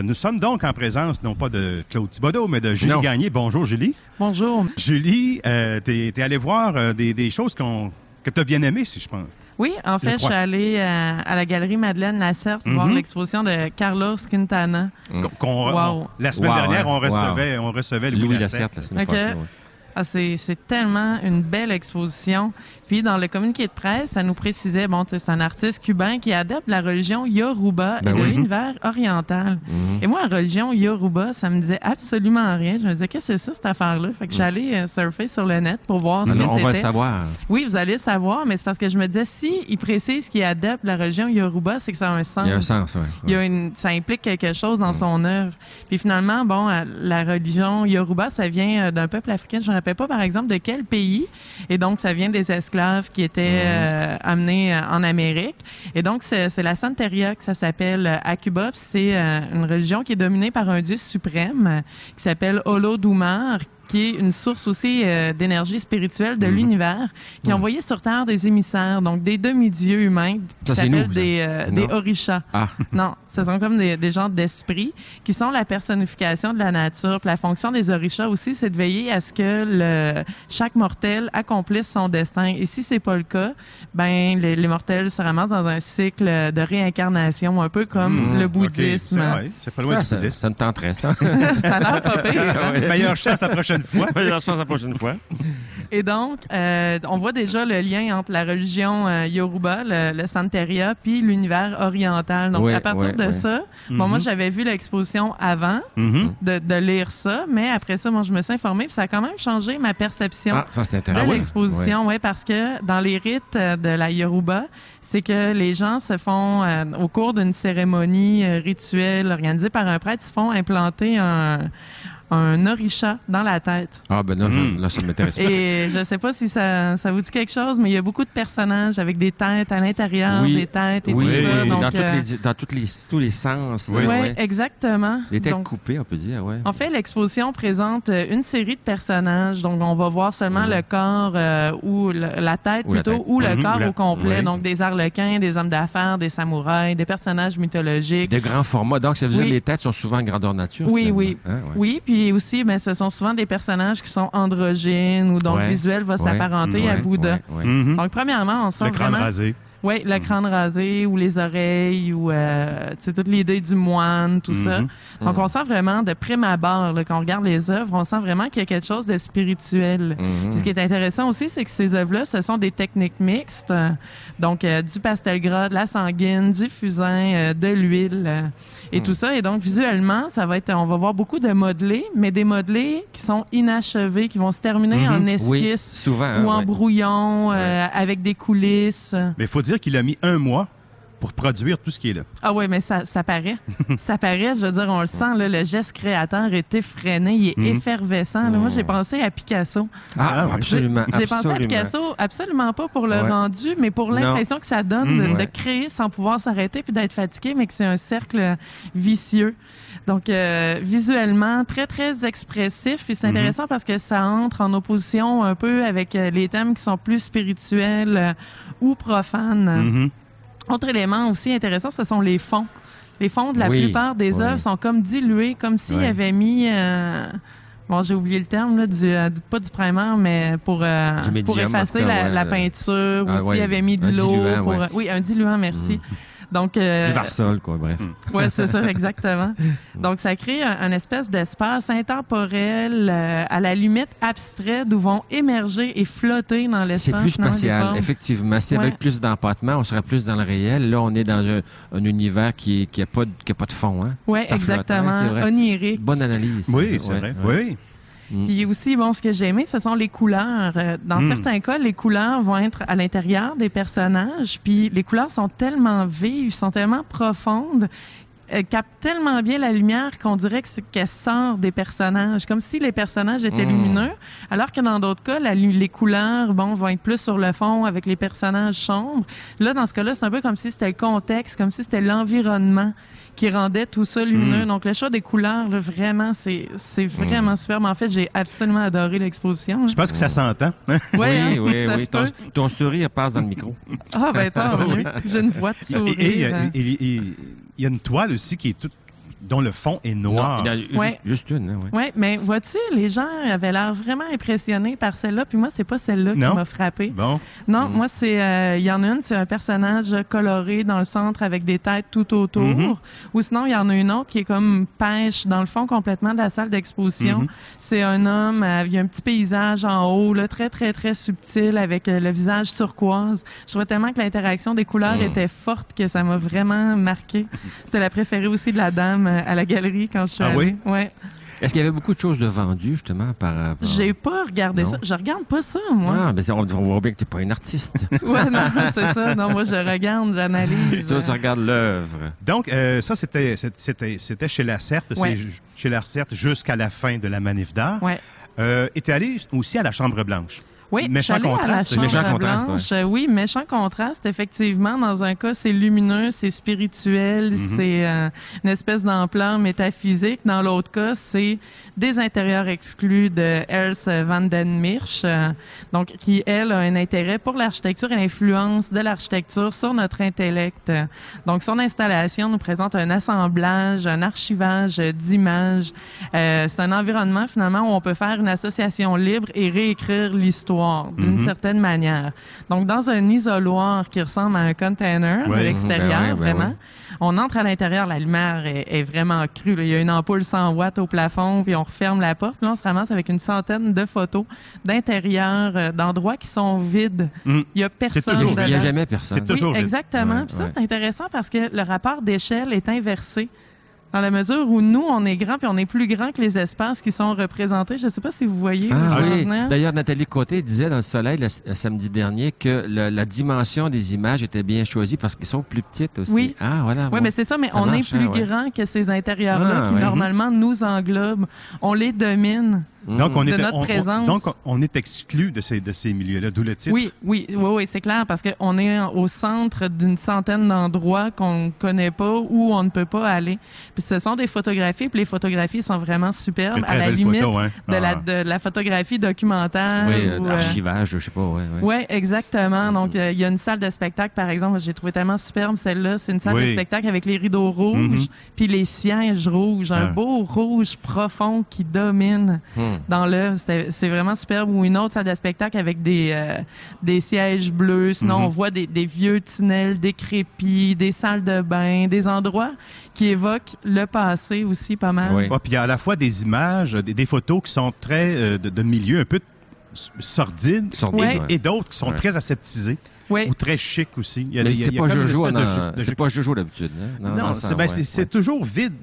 Nous sommes donc en présence, non pas de Claude Thibodeau, mais de Julie Gagné. Bonjour, Julie. Bonjour. Julie, t'es allée voir des choses que t'as bien aimées, si je pense. Oui, en fait, je suis allée à la galerie Madeleine Lacerte voir l'exposition de Carlos Quintana. La semaine dernière, on recevait Louis Lacerte la semaine passée. Ouais. Ah, c'est tellement une belle exposition. Puis, dans le communiqué de presse, ça nous précisait, c'est un artiste cubain qui adopte la religion Yoruba et de l'univers oriental. Et moi, la religion Yoruba, ça me disait absolument rien. Je me disais, qu'est-ce que c'est ça, cette affaire-là? Fait que j'allais surfer sur le net pour voir ce que c'était. On va le savoir. Oui, vous allez le savoir, mais c'est parce que je me disais, si il précise qu'il adopte la religion Yoruba, c'est que ça a un sens. Il y a un sens, oui. Ça implique quelque chose dans son œuvre. Puis finalement, la religion Yoruba, ça vient d'un peuple africain. Je ne me rappelle pas, par exemple, de quel pays. Et donc, ça vient des esclaves qui étaient amenés en Amérique. Et donc, c'est la Santeria que ça s'appelle à Cuba. C'est une religion qui est dominée par un dieu suprême qui s'appelle Olodumare, qui est une source aussi d'énergie spirituelle de l'univers, qui a envoyé sur Terre des émissaires, donc des demi-dieux humains, qui s'appellent des orishas. Ah. Non, ce sont comme des genres d'esprits qui sont la personnification de la nature. Puis la fonction des orishas aussi, c'est de veiller à ce que chaque mortel accomplisse son destin. Et si c'est pas le cas, les mortels se ramassent dans un cycle de réincarnation, un peu comme le bouddhisme. Okay. C'est pas loin du bouddhisme. Ça me tenterait, ça. Ça a l'air pas pire. Meilleure chance la prochaine fois. Meilleure chance la prochaine fois. Et donc, on voit déjà le lien entre la religion Yoruba, le Santeria, puis l'univers oriental. Donc, à partir de ça, moi, j'avais vu l'exposition avant de lire ça, mais après ça, je me suis informée, puis ça a quand même changé ma perception de l'exposition. Oui, parce que dans les rites de la Yoruba, c'est que les gens se font, au cours d'une cérémonie rituelle organisée par un prêtre, ils se font implanter un orisha dans la tête. Ah, ben non, là, ça m'intéresse pas. Et je sais pas si ça vous dit quelque chose, mais il y a beaucoup de personnages avec des têtes à l'intérieur, des têtes et tout ça. Donc, dans tous les sens. Oui, exactement. Les têtes coupées, on peut dire, oui. En fait, l'exposition présente une série de personnages. Donc, on va voir seulement le corps ou la tête plutôt, ou le corps au complet. Donc, des arlequins, des hommes d'affaires, des samouraïs, des personnages mythologiques. De grands formats. Donc, ça veut dire que les têtes sont souvent en grandeur nature. Oui. Puis aussi, ce sont souvent des personnages qui sont androgynes ou dont le visuel va s'apparenter à Bouddha. Donc, premièrement, on sent le crâne rasé. Oui, le crâne rasé ou les oreilles ou toute l'idée du moine, tout ça. Donc, on sent vraiment de prime abord, quand on regarde les œuvres, on sent vraiment qu'il y a quelque chose de spirituel. Puis, ce qui est intéressant aussi, c'est que ces œuvres-là, ce sont des techniques mixtes. Donc, du pastel gras, de la sanguine, du fusain, de l'huile et tout ça. Et donc, visuellement, on va voir beaucoup de modelés, mais des modelés qui sont inachevés, qui vont se terminer en esquisse souvent, ou en brouillon avec des coulisses. Mais il faut dire qu'il a mis 1 mois pour produire tout ce qui est là. Ah oui, mais ça paraît. Ça paraît, je veux dire, on le sent, là, le geste créateur est effréné, il est effervescent. Là. Moi, j'ai pensé à Picasso. Absolument. J'ai pensé à Picasso, absolument pas pour le rendu, mais pour l'impression que ça donne de créer sans pouvoir s'arrêter puis d'être fatigué, mais que c'est un cercle vicieux. Donc, visuellement, très, très expressif. Puis c'est intéressant parce que ça entre en opposition un peu avec les thèmes qui sont plus spirituels ou profanes. Autre élément aussi intéressant, ce sont les fonds. Les fonds de la plupart des œuvres sont comme dilués, comme s'ils avaient mis... j'ai oublié le terme, là, pas du primer, mais pour effacer la peinture, ou s'il avait mis de l'eau. Oui, un diluant, merci. Donc, Varsol, quoi, bref. Oui, c'est ça, exactement. Donc, ça crée un espèce d'espace intemporel, à la limite abstrait, d'où vont émerger et flotter dans l'espace. C'est plus spatial, effectivement. Si avec plus d'empattement, on serait plus dans le réel. Là, on est dans un univers qui a pas de fond. Hein? Oui, exactement. Flotte, onirique. Bonne analyse. Oui, c'est vrai. Oui. Puis aussi, ce que j'ai aimé, ce sont les couleurs. Dans certains cas, les couleurs vont être à l'intérieur des personnages, puis les couleurs sont tellement vives, sont tellement profondes, captent tellement bien la lumière qu'on dirait qu'elle sort des personnages, comme si les personnages étaient lumineux, alors que dans d'autres cas, les couleurs vont être plus sur le fond avec les personnages sombres. Là, dans ce cas-là, c'est un peu comme si c'était le contexte, comme si c'était l'environnement qui rendait tout ça lumineux. Donc, le choix des couleurs, là, vraiment, c'est vraiment super. Mais en fait, j'ai absolument adoré l'exposition. Je pense que ça s'entend. Oui. Ton sourire passe dans le micro. Ah, tant mieux. J'ai une voix de sourire. Et il y a une toile aussi qui est toute dont le fond est noir. Juste une. Oui, mais vois-tu, les gens avaient l'air vraiment impressionnés par celle-là, puis moi, c'est pas celle-là qui m'a frappée. Bon. Non, moi, il y en a une, c'est un personnage coloré dans le centre avec des têtes tout autour. Ou sinon, il y en a une autre qui est comme pêche dans le fond complètement de la salle d'exposition. C'est un homme, il y a un petit paysage en haut, là, très, très, très subtil avec le visage turquoise. Je trouvais tellement que l'interaction des couleurs était forte que ça m'a vraiment marqué. C'est la préférée aussi de la dame à la galerie quand je suis allée. Oui? Ouais. Est-ce qu'il y avait beaucoup de choses de vendues, justement, par... J'ai pas regardé ça. Je regarde pas ça, moi. Ah, mais on voit bien que t'es pas une artiste. Ouais, non, c'est ça. Non, moi, je regarde, j'analyse. Tu regardes l'œuvre. Donc, ça, c'était chez Lacerte. Ouais. C'est chez Lacerte jusqu'à la fin de la Manif d'art. Ouais. Et t'es allé aussi à la Chambre-Blanche. Oui, méchant contraste. Méchant contraste, oui, méchant contraste, effectivement. Dans un cas, c'est lumineux, c'est spirituel, c'est une espèce d'ampleur métaphysique. Dans l'autre cas, c'est des intérieurs exclus de Else van den Mirch, donc qui, elle, a un intérêt pour l'architecture et l'influence de l'architecture sur notre intellect. Donc, son installation nous présente un assemblage, un archivage d'images. C'est un environnement, finalement, où on peut faire une association libre et réécrire l'histoire d'une certaine manière. Donc, dans un isoloir qui ressemble à un container de l'extérieur, vraiment, on entre à l'intérieur, la lumière est vraiment crue. Là. Il y a une ampoule 100 watts au plafond, puis on referme la porte. Puis là, on se ramasse avec une centaine de photos d'intérieur, d'endroits qui sont vides. Il y a personne. Il n'y a jamais personne. C'est toujours vide. Exactement. Puis ça, c'est intéressant parce que le rapport d'échelle est inversé. Dans la mesure où nous, on est grand puis on est plus grand que les espaces qui sont représentés. Je ne sais pas si vous voyez. Oui. D'ailleurs, Nathalie Côté disait dans Le Soleil le samedi dernier que la dimension des images était bien choisie parce qu'elles sont plus petites aussi. Oui, voilà. Oui, mais c'est ça, mais on est plus grand que ces intérieurs-là qui, normalement, nous englobent. On les domine. Donc, on est exclu de ces milieux-là, d'où le titre. Oui, c'est clair, parce qu'on est au centre d'une centaine d'endroits qu'on ne connaît pas ou on ne peut pas aller. Puis ce sont des photographies, puis les photographies sont vraiment superbes, à la limite de la photographie documentaire. Oui, archivage, je sais pas. Oui, exactement. Donc, il y a une salle de spectacle, par exemple, j'ai trouvé tellement superbe celle-là. C'est une salle de spectacle avec les rideaux rouges, puis les sièges rouges, un beau rouge profond qui domine. Dans l'œuvre, c'est vraiment superbe. Ou une autre salle de spectacle avec des sièges bleus. Sinon, on voit des vieux tunnels décrépits, des salles de bain, des endroits qui évoquent le passé aussi pas mal. Oui. Puis il y a à la fois des images, des photos qui sont très de milieux un peu sordides et d'autres qui sont très aseptisées. Ou très chic aussi. Mais c'est pas Jojo. C'est pas Jojo d'habitude. Non, c'est toujours vide.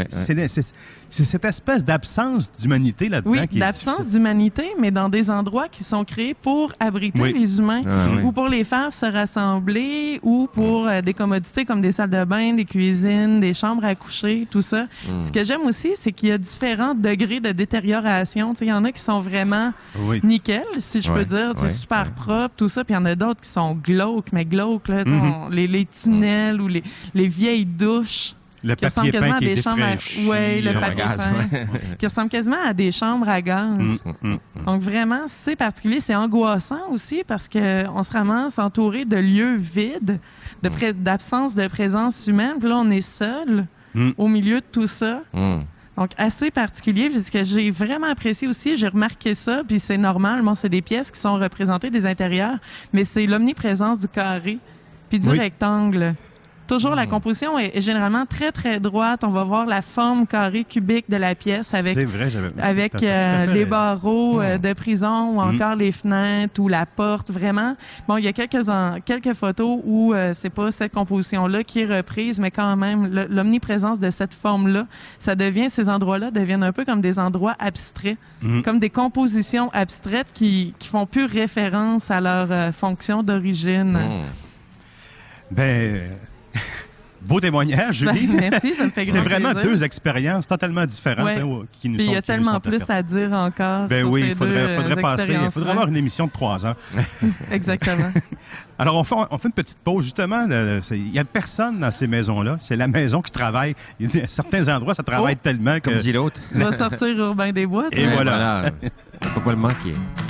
C'est cette espèce d'absence d'humanité là-dedans qui est d'absence d'humanité, mais dans des endroits qui sont créés pour abriter les humains ou pour les faire se rassembler ou pour des commodités comme des salles de bain, des cuisines, des chambres à coucher, tout ça. Ce que j'aime aussi, c'est qu'il y a différents degrés de détérioration. Il y en a qui sont vraiment nickel, si je peux dire. C'est super propre, tout ça. Puis il y en a d'autres qui sont glauques, là, les tunnels ou les vieilles douches. Le papier peint qui est défraîchi. Le papier peint. Qui ressemble quasiment à des chambres à gaz. Donc vraiment, c'est particulier. C'est angoissant aussi parce qu'on se ramasse entouré de lieux vides, d'absence de présence humaine. Puis là, on est seul au milieu de tout ça. Donc, assez particulier, parce que j'ai vraiment apprécié aussi, j'ai remarqué ça, puis c'est normal, c'est des pièces qui sont représentées des intérieurs, mais c'est l'omniprésence du carré puis du rectangle. Toujours, la composition est généralement très, très droite. On va voir la forme carrée cubique de la pièce avec les barreaux de prison ou encore les fenêtres ou la porte. Vraiment, bon, il y a quelques photos où c'est pas cette composition-là qui est reprise, mais quand même, l'omniprésence de cette forme-là, ces endroits-là deviennent un peu comme des endroits abstraits, comme des compositions abstraites qui font plus référence à leur fonction d'origine. Beau témoignage, Julie. Merci, ça me fait grand plaisir. C'est vraiment deux expériences totalement différentes qui nous sont. Il y a tellement plus à dire encore. Il faudrait avoir une émission de 3 heures. Exactement. Alors, on fait une petite pause. Justement, il n'y a personne dans ces maisons-là. C'est la maison qui travaille. Il y a certains endroits, ça travaille tellement que... Comme dit l'autre. Tu vas sortir Urbain des Bois. Et voilà. On peut pas le manquer.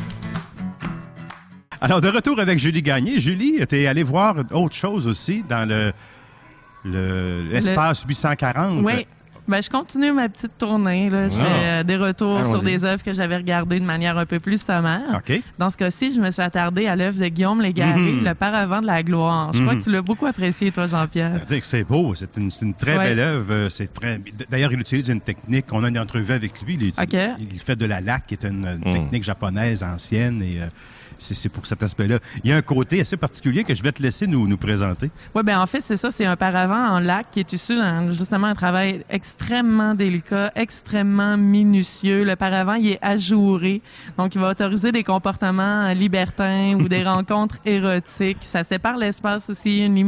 Alors, de retour avec Julie Gagné. Julie, tu es allée voir autre chose aussi dans l'espace 840. Oui. Ben, je continue ma petite tournée. Là. Je fais des retours sur des œuvres que j'avais regardées de manière un peu plus sommaire. Okay. Dans ce cas-ci, je me suis attardée à l'œuvre de Guillaume Légaré, Le Paravent de la gloire. Je crois que tu l'as beaucoup apprécié, toi, Jean-Pierre. C'est-à-dire que c'est beau. C'est une très belle œuvre. D'ailleurs, il utilise une technique. On a une entrevue avec lui. Il fait de la laque, qui est une technique japonaise ancienne. Et c'est pour cet aspect-là. Il y a un côté assez particulier que je vais te laisser nous présenter. Oui, bien en fait, c'est ça. C'est un paravent en laque qui est issu justement un travail extrêmement délicat, extrêmement minutieux. Le paravent, il est ajouré. Donc, il va autoriser des comportements libertins ou des rencontres érotiques. Ça sépare l'espace aussi, une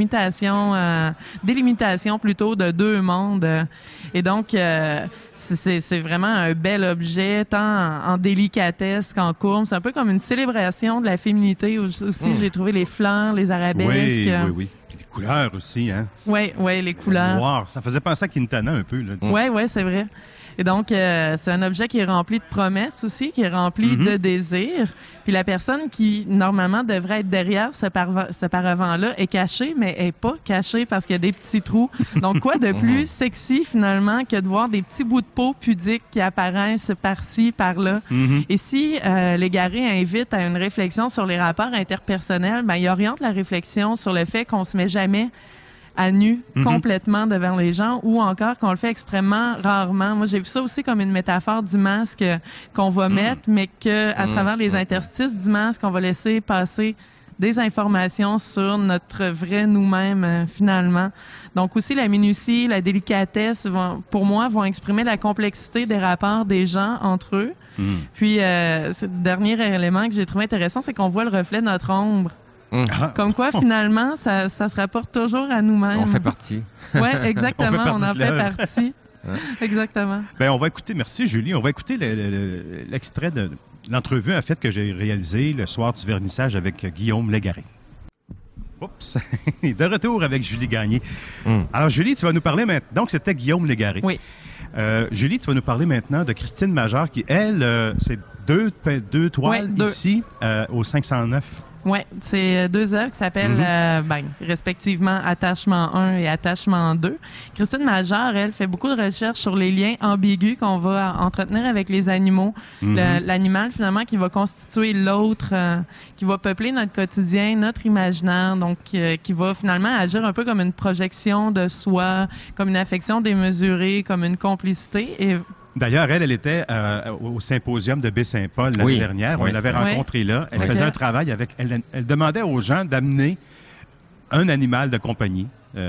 délimitation plutôt de deux mondes. Et donc, c'est vraiment un bel objet, tant en délicatesse qu'en courbe. C'est un peu comme une célébration de la féminité. Aussi, j'ai trouvé les fleurs, les arabesques. Oui. Puis les couleurs aussi, hein? Oui, les couleurs. Le noir, ça faisait penser à Quintana un peu. Oui, c'est vrai. Et donc, c'est un objet qui est rempli de promesses aussi, qui est rempli de désirs. Puis la personne qui, normalement, devrait être derrière ce paravent-là est cachée, mais elle n'est pas cachée parce qu'il y a des petits trous. Donc, quoi de plus sexy, finalement, que de voir des petits bouts de peau pudiques qui apparaissent par-ci, par-là. Et si Légaré invite à une réflexion sur les rapports interpersonnels, ben, il oriente la réflexion sur le fait qu'on se met jamais à nu, complètement devant les gens, ou encore qu'on le fait extrêmement rarement. Moi, j'ai vu ça aussi comme une métaphore du masque qu'on va mettre, mais que à travers les interstices du masque, on va laisser passer des informations sur notre vrai nous-mêmes, finalement. Donc aussi, la minutie, la délicatesse, pour moi, vont exprimer la complexité des rapports des gens entre eux. Puis, ce dernier élément que j'ai trouvé intéressant, c'est qu'on voit le reflet de notre ombre. Comme quoi, finalement, ça se rapporte toujours à nous-mêmes. On fait partie. Oui, exactement. On en fait partie. Exactement. Ben, on va écouter, merci Julie, on va écouter l'extrait de l'entrevue en fait que j'ai réalisée le soir du vernissage avec Guillaume Légaré. Oups! De retour avec Julie Gagné. Alors Julie, tu vas nous parler maintenant. Donc, c'était Guillaume Légaré. Oui. Julie, tu vas nous parler maintenant de Christine Major qui, elle, c'est deux toiles ici au 509. Oui, c'est deux œuvres qui s'appellent respectivement Attachement 1 et Attachement 2. Christine Major, elle, fait beaucoup de recherches sur les liens ambigus qu'on va entretenir avec les animaux. L'animal, finalement, qui va constituer l'autre, qui va peupler notre quotidien, notre imaginaire, donc qui va finalement agir un peu comme une projection de soi, comme une affection démesurée, comme une complicité. Et d'ailleurs, elle était au symposium de Baie-Saint-Paul l'année dernière. On l'avait rencontrée là. Elle faisait un travail avec... Elle demandait aux gens d'amener un animal de compagnie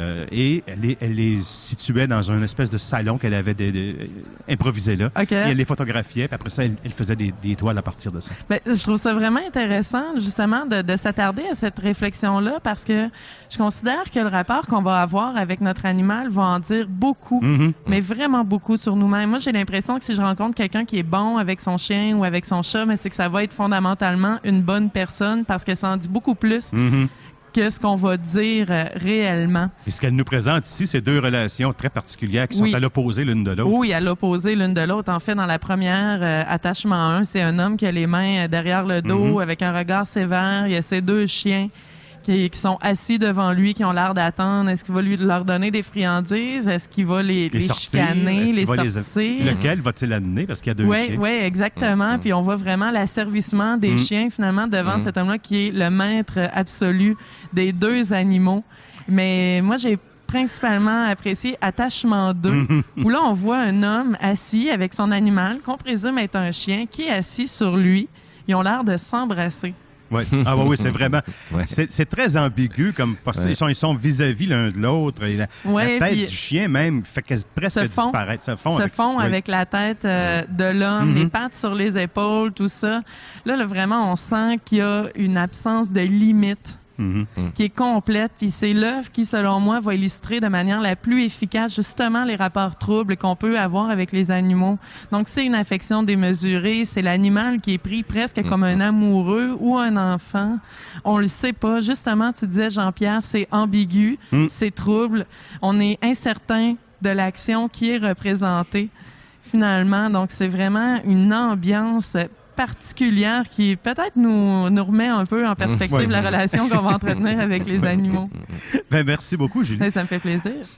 et elle les situait dans une espèce de salon qu'elle avait improvisé là. Et elle les photographiait. Puis après ça, elle faisait des toiles à partir de ça. Bien, je trouve ça vraiment intéressant, justement, de s'attarder à cette réflexion-là parce que je considère que le rapport qu'on va avoir avec notre animal va en dire beaucoup, mais vraiment beaucoup sur nous-mêmes. Moi, j'ai l'impression que si je rencontre quelqu'un qui est bon avec son chien ou avec son chat, mais c'est que ça va être fondamentalement une bonne personne parce que ça en dit beaucoup plus que ce qu'on va dire réellement. Et ce qu'elle nous présente ici, c'est deux relations très particulières qui sont à l'opposé l'une de l'autre. Oui, à l'opposé l'une de l'autre. En fait, dans la première, Attachement 1, c'est un homme qui a les mains derrière le dos avec un regard sévère. Il y a ses deux chiens qui sont assis devant lui, qui ont l'air d'attendre. Est-ce qu'il va leur donner des friandises? Est-ce qu'il va les chicaner, les sortir? Lequel va-t-il amener? Parce qu'il y a deux chiens. Oui, exactement. Puis on voit vraiment l'asservissement des chiens, finalement, devant cet homme-là qui est le maître absolu des deux animaux. Mais moi, j'ai principalement apprécié Attachement 2, où là, on voit un homme assis avec son animal, qu'on présume être un chien, qui est assis sur lui. Ils ont l'air de s'embrasser. Oui. Ah oui, c'est vraiment... C'est très ambigu, comme parce qu'ils sont vis-à-vis l'un de l'autre. Et la tête du chien, même, fait presque disparaître. Se fond avec la tête de l'homme, les pattes sur les épaules, tout ça. Là, vraiment, on sent qu'il y a une absence de limite qui est complète. Puis c'est l'œuvre qui, selon moi, va illustrer de manière la plus efficace justement les rapports troubles qu'on peut avoir avec les animaux. Donc, c'est une affection démesurée. C'est l'animal qui est pris presque comme un amoureux ou un enfant. On le sait pas. Justement, tu disais, Jean-Pierre, c'est ambigu, c'est trouble. On est incertain de l'action qui est représentée, finalement. Donc, c'est vraiment une ambiance particulière qui peut-être nous remet un peu en perspective la relation qu'on va entretenir avec les animaux. Ben, merci beaucoup, Julie. Ça me fait plaisir.